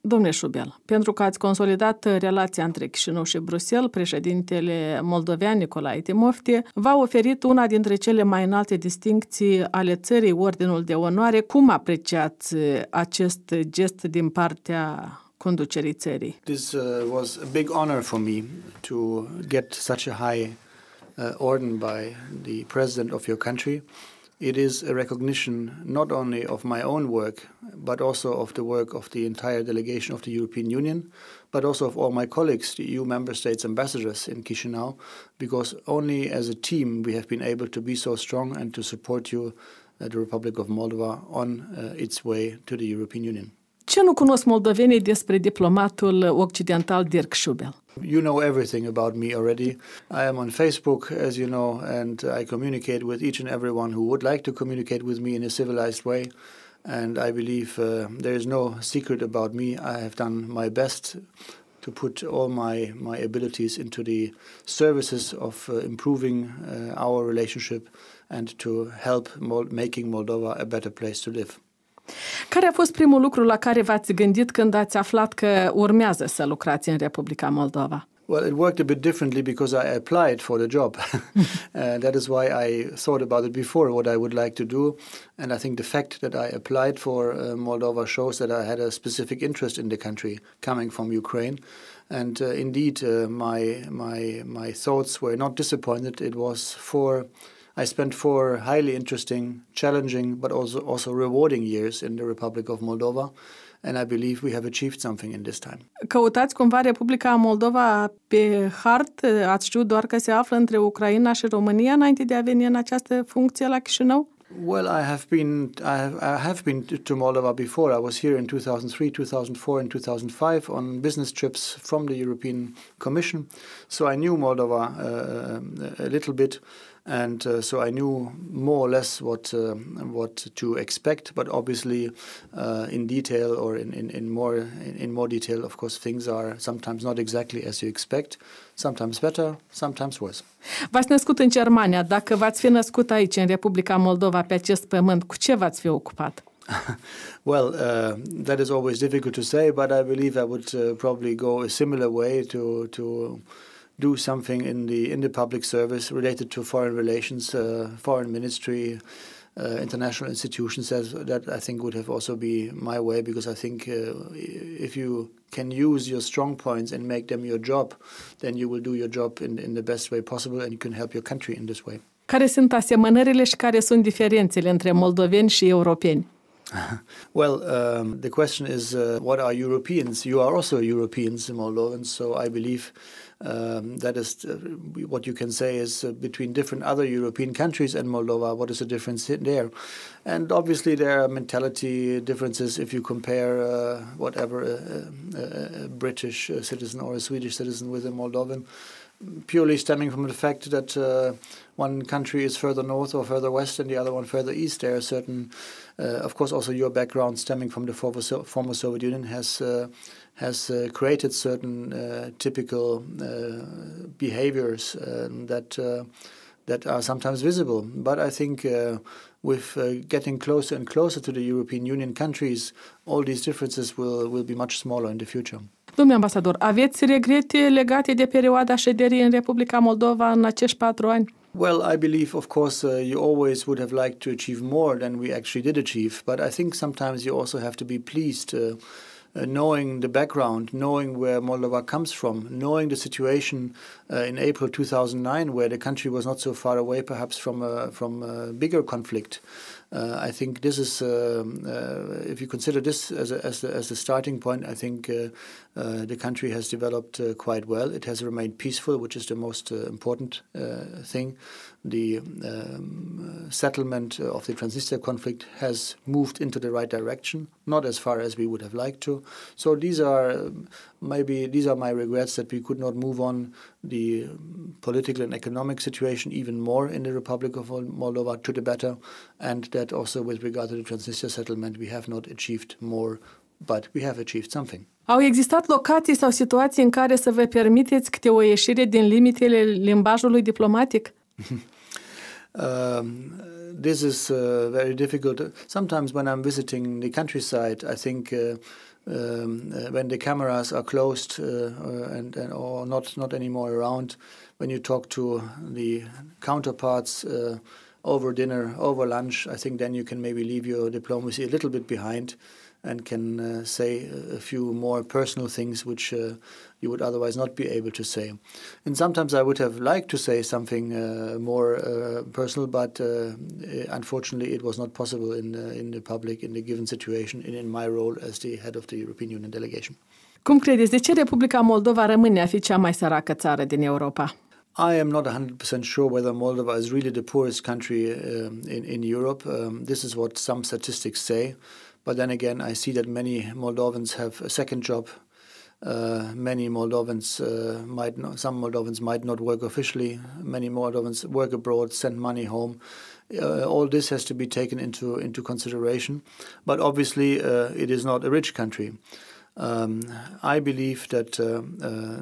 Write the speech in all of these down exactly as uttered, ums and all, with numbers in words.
Domnule Șubel, pentru că ați consolidat relația între Chișinău și Bruxelles, președintele moldovean Nicolae Timofte v-a oferit una dintre cele mai înalte distincții ale țării, Ordinul de Onoare. Cum apreciați acest gest din partea conducerii țării? This uh, was a big honor for me to get such a high uh, order by the president of your country. It is a recognition not only of my own work, but also of the work of the entire delegation of the European Union, but also of all my colleagues, the E U member states ambassadors in Chișinău, because only as a team we have been able to be so strong and to support you, uh, the Republic of Moldova, on uh, its way to the European Union. Ce nu cunosc moldovenii despre diplomatul occidental Dirk Șubel? You know everything about me already. I am on Facebook, as you know, and I communicate with each and everyone who would like to communicate with me in a civilized way. And I believe uh, there is no secret about me. I have done my best to put all my, my abilities into the services of uh, improving uh, our relationship and to help Mol- making Moldova a better place to live. Care a fost primul lucru la care v-ați gândit când ați aflat că urmează să lucrați în Republica Moldova? Well, it worked a bit differently because I applied for the job. uh, that is why I thought about it before, what I would like to do. And I think the fact that I applied for uh, Moldova shows that I had a specific interest in the country coming from Ukraine. And uh, indeed, uh, my, my, my thoughts were not disappointed. It was for... I spent four highly interesting, challenging, but also, also rewarding years in the Republic of Moldova, and I believe we have achieved something in this time. Căutați cumva Republica Moldova pe hartă? Ați știut doar că se află între Ucraina și România înainte de a veni în această funcție la Chișinău? Well, I have been I have, I have been to Moldova before. I was here in two thousand three, two thousand four, and two thousand five on business trips from the European Commission. So I knew Moldova uh, a little bit. And uh, so I knew more or less what uh, what to expect, but obviously uh, in detail or in, in, in more in, in more detail, of course, things are sometimes not exactly as you expect, sometimes better, sometimes worse. V-ați născut în Germania. Dacă v-ați fi născut aici, în Republica Moldova, pe acest pământ, cu ce v-ați fi ocupat? Well, uh, that is always difficult to say, but I believe I would uh, probably go a similar way to to. do something in the in the public service related to foreign relations, uh, foreign ministry, uh, international institutions. That, that I think would have also be my way, because I think uh, if you can use your strong points and make them your job, then you will do your job in in the best way possible, and you can help your country in this way. Care sunt asemănările și care sunt diferențele între moldoveni și europeni? Well, um, the question is, uh, what are Europeans? You are also Europeans, Moldovans, so I believe um, that is uh, what you can say is uh, between different other European countries and Moldova, what is the difference there? And obviously there are mentality differences if you compare uh, whatever a, a, a British citizen or a Swedish citizen with a Moldovan, purely stemming from the fact that uh, one country is further north or further west and the other one further east. There are certain, uh, of course, also your background stemming from the former, so- former Soviet Union has uh, has uh, created certain uh, typical uh, behaviors uh, that uh, that are sometimes visible. But I think uh, with uh, getting closer and closer to the European Union countries, all these differences will will be much smaller in the future. Domnule ambasador, aveți regrete legate de perioada șederii în Republica Moldova în acești patru ani? Well, I believe, of course, uh, you always would have liked to achieve more than we actually did achieve. But I think sometimes you also have to be pleased uh, uh, knowing the background, knowing where Moldova comes from, knowing the situation uh, in April two thousand nine, where the country was not so far away, perhaps from a, from a bigger conflict. Uh, I think this is, uh, uh, if you consider this as a, as, a, as a starting point, I think uh, uh, the country has developed uh, quite well. It has remained peaceful, which is the most uh, important uh, thing. The um, settlement of the Transnistria conflict has moved into the right direction, not as far as we would have liked to. So these are maybe these are my regrets, that we could not move on the political and economic situation even more in the Republic of Moldova to the better, and that also with regard to the Transnistria settlement we have not achieved more, but we have achieved something. Au existat locații sau situații în care să vă permiteți câte o ieșire din limitele limbajului diplomatic? Um, this is uh, very difficult. Sometimes when I'm visiting the countryside, I think uh, um, uh, when the cameras are closed uh, and, and or not not anymore around, when you talk to the counterparts uh, over dinner, over lunch, I think then you can maybe leave your diplomacy a little bit behind and can uh, say a few more personal things which uh, you would otherwise not be able to say. And sometimes I would have liked to say something uh, more uh, personal, but uh, unfortunately it was not possible in uh, in the public, in the given situation, in, in my role as the head of the European Union delegation. Cum credeți, de ce Republica Moldova rămâne a fi cea mai săracă țară din Europa? I am not one hundred percent sure whether Moldova is really the poorest country um, in, in Europe. Um, this is what some statistics say. But then again, I see that many Moldovans have a second job. Uh, many Moldovans uh, might not, some Moldovans might not work officially. Many Moldovans work abroad, send money home. Uh, all this has to be taken into into consideration. But obviously, uh, it is not a rich country. Um, I believe that uh, uh,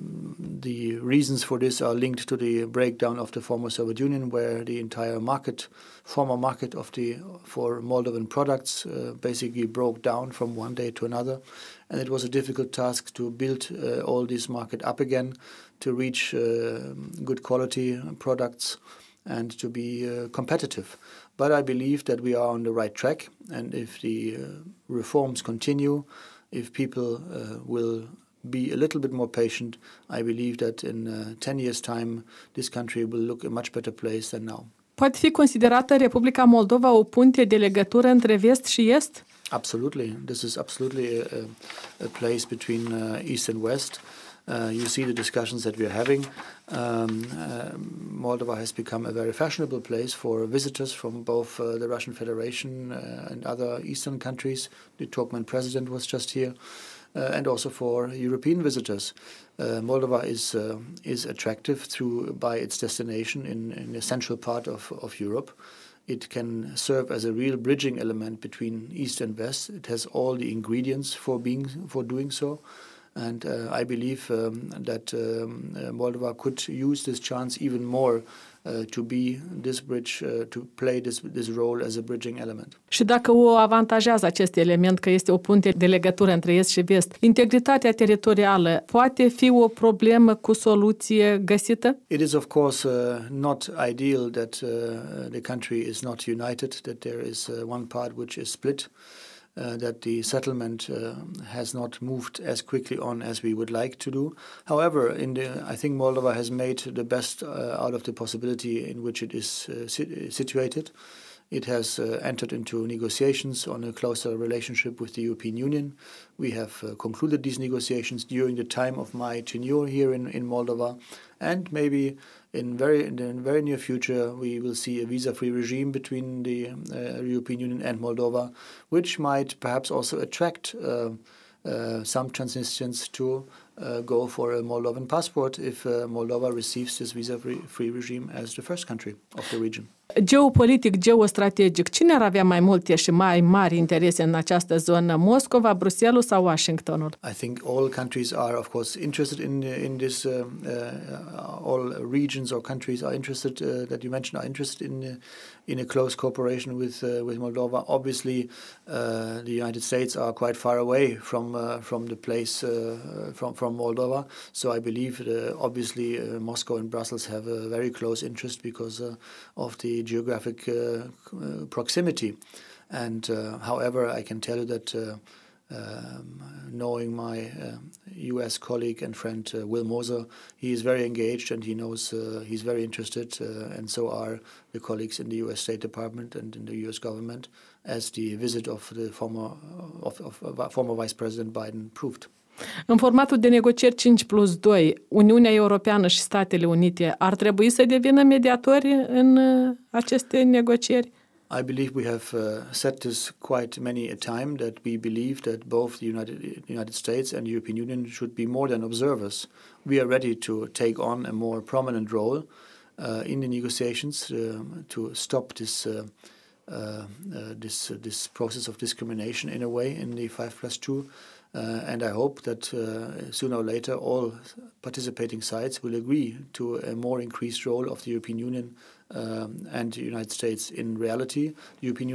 the reasons for this are linked to the breakdown of the former Soviet Union, where the entire market, former market of the for Moldovan products, uh, basically broke down from one day to another, and it was a difficult task to build uh, all this market up again, to reach uh, good quality products, and to be uh, competitive. But I believe that we are on the right track, and if the uh, reforms continue, if people uh, will be a little bit more patient, I believe that in uh, ten years' time, this country will look a much better place than now. Poate fi considerată Republica Moldova o punte de legătură între vest și est? Absolutely. This is absolutely a, a place between uh, East and West. Uh, you see the discussions that we are having. Um, uh, Moldova has become a very fashionable place for visitors from both uh, the Russian Federation uh, and other Eastern countries. The Turkmen president was just here. Uh, and also for European visitors. Uh, Moldova is uh, is attractive through by its destination in, in a central part of, of Europe. It can serve as a real bridging element between East and West. It has all the ingredients for being for doing so. And uh, I believe um, that um, uh, Moldova could use this chance even more uh, to be this bridge, uh, to play this this role as a bridging element. Și dacă o avantajează acest element că este o punte de legătură între est și vest, integritatea teritorială poate fi o problemă cu soluție găsită? It is of course uh, not ideal that uh, the country is not united, that there is uh, one part which is split. Uh, that the settlement uh, has not moved as quickly on as we would like to do. However, in the, I think Moldova has made the best uh, out of the possibility in which it is uh, sit- situated. It has uh, entered into negotiations on a closer relationship with the European Union. We have uh, concluded these negotiations during the time of my tenure here in, in Moldova, and maybe in very in the very near future we will see a visa-free regime between the uh, European Union and Moldova, which might perhaps also attract uh, uh, some Transnistrians to uh, go for a Moldovan passport if uh, Moldova receives this visa-free free regime as the first country of the region. Geopolitic, geostrategic, cine ar avea mai multe și mai mari interese în această zonă? Moscova, Bruxelles sau Washingtonul? I think all countries are, of course, interested in in this. Uh, uh, all regions or countries are interested uh, that you mentioned are interested in uh, in a close cooperation with uh, with Moldova. Obviously, uh, the United States are quite far away from uh, from the place uh, from from Moldova. So I believe, uh, obviously, uh, Moscow and Brussels have a very close interest because uh, of the geographic uh, uh, proximity. And uh, however, I can tell you that uh, um, knowing my uh, U S colleague and friend uh, Will Moser, he is very engaged and he knows uh, he's very interested, uh, and so are the colleagues in the U S State Department and in the U S government, as the visit of the former of, of, of former Vice President Biden proved. În formatul de negocieri cinci plus doi, Uniunea Europeană și Statele Unite ar trebui să devină mediatori în aceste negocieri? I believe we have uh, said this quite many a time, that we believe that both the United, United States and the European Union should be more than observers. We are ready to take on a more prominent role uh, in the negotiations uh, to stop this uh, uh, uh, this uh, this process of discrimination in a way in the five plus two. Uh, and I hope that uh, sooner or later all participating sides will agree to a more increased role of the European Union um, and the United States in reality. The European Union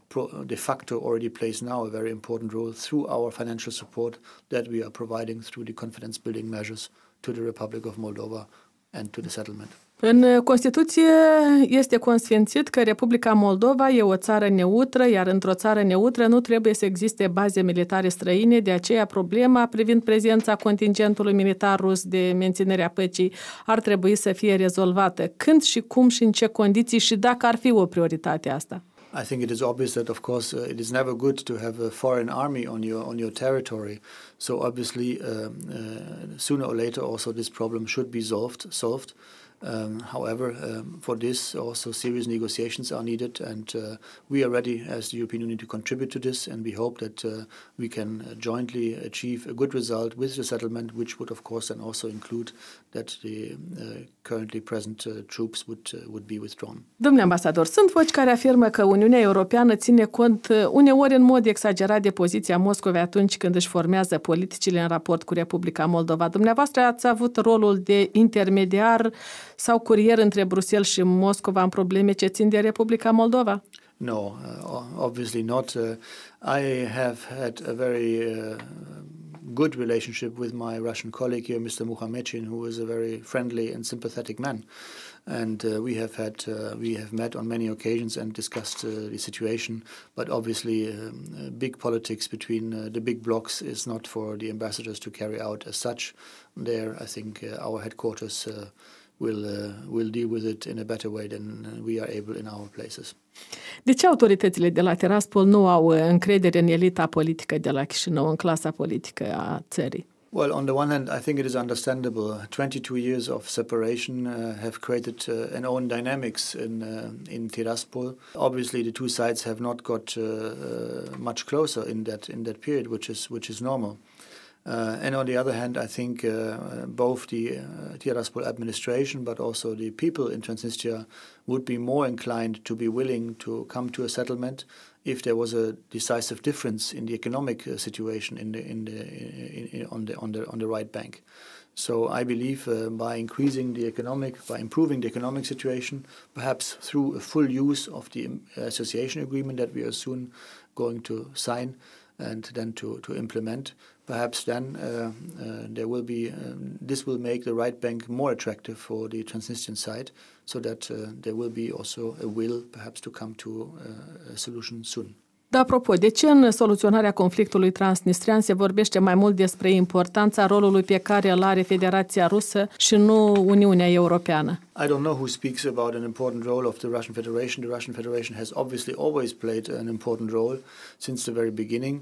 de facto already plays now a very important role through our financial support that we are providing through the confidence building measures to the Republic of Moldova and to the settlement. În Constituție este consfințit că Republica Moldova e o țară neutră, iar într-o țară neutră nu trebuie să existe baze militare străine, de aceea problema privind prezența contingentului militar rus de menținerea păcii ar trebui să fie rezolvată. Când și cum și în ce condiții și dacă ar fi o prioritate asta? I think it is obvious that, of course, uh, it is never good to have a foreign army on your on your territory. So obviously, uh, uh, sooner or later, also this problem should be solved. Solved. Um, however, um, for this, also serious negotiations are needed, and uh, we are ready as the European Union to contribute to this, and we hope that uh, we can jointly achieve a good result with the settlement, which would, of course, then also include that the uh, currently present uh, troops would uh, would be withdrawn. Domnule ambasador, sunt voci care afirmă că Uniunea Europeană ține cont uneori în mod exagerat de poziția Moscovei atunci când își formează politicile în raport cu Republica Moldova. Dumneavoastră ați avut rolul de intermediar sau curier între Bruxelles și Moscova în probleme ce țin de Republica Moldova? No, uh, obviously not. Uh, I have had a very uh, good relationship with my Russian colleague here, Mister Muhamedin, who is a very friendly and sympathetic man. And uh, we have had uh, we have met on many occasions and discussed uh, the situation. But obviously, um, big politics between uh, the big blocs is not for the ambassadors to carry out as such. There, I think uh, our headquarters uh, will uh, will deal with it in a better way than we are able in our places. De ce autoritățile de la Tiraspol nu au încredere în elita politică de la Chișinău, în clasa politică a țării? Well, on the one hand, I think it is understandable. twenty-two years of separation uh, have created uh, an own dynamics in uh, in Tiraspol. Obviously, the two sides have not got uh, uh, much closer in that in that period, which is which is normal. Uh, and on the other hand, I think uh, both the uh, Tiraspol administration but also the people in Transnistria would be more inclined to be willing to come to a settlement if there was a decisive difference in the economic uh, situation in the in the in, in, on the on the on the right bank. So I believe uh, by increasing the economic, by improving the economic situation, perhaps through a full use of the association agreement that we are soon going to sign and then to, to implement, perhaps then uh, uh, there will be, um, this will make the right bank more attractive for the Transnistrian side, so that uh, there will be also a will perhaps to come to uh, a solution soon. Da, apropo, de ce în soluționarea conflictului transnistrian se vorbește mai mult despre importanța rolului pe care îl are Federația Rusă și nu Uniunea Europeană? I don't know who speaks about an important role of the Russian Federation. The Russian Federation has obviously always played an important role since the very beginning.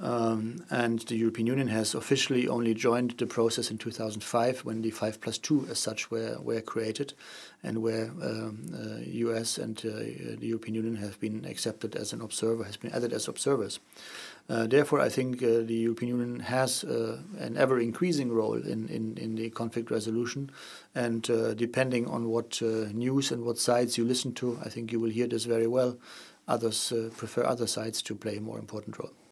Um, and the European Union has officially only joined the process in two thousand five when the five plus two as such were, were created, and where um, uh, U S and uh, the European Union have been accepted as an observer, has been added as observers. Uh, therefore, I think uh, the European Union has uh, an ever-increasing role in, in, in the conflict resolution, and uh, depending on what uh, news and what sides you listen to, I think you will hear this very well. Others uh, prefer other sides to play a more important role.